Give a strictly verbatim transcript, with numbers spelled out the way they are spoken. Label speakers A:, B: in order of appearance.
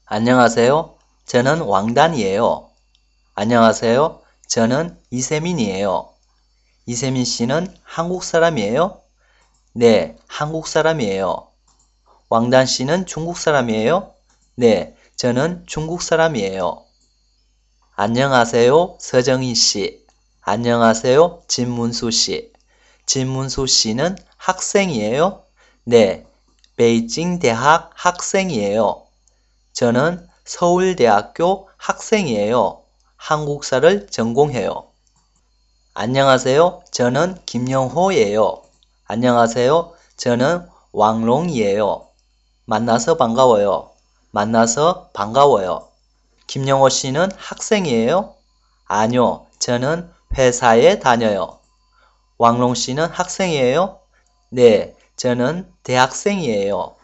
A: 안녕하세요. 저는 왕단이에요. 안녕하세요. 저는 이세민이에요. 이세민 씨는 한국 사람이에요? 네, 한국 사람이에요. 왕단 씨는 중국 사람이에요? 네, 저는 중국 사람이에요. 안녕하세요, 서정희 씨. 안녕하세요, 진문수 씨. 진문수 씨는 학생이에요? 네, 베이징 대학 학생이에요. 저는 서울대학교 학생이에요. 한국사를 전공해요. 안녕하세요. 저는 김영호예요. 안녕하세요. 저는 왕롱이에요. 만나서 반가워요. 만나서 반가워요. 김영호 씨는 학생이에요? 아니요. 저는 회사에 다녀요. 왕롱 씨는 학생이에요? 네, 저는 대학생이에요.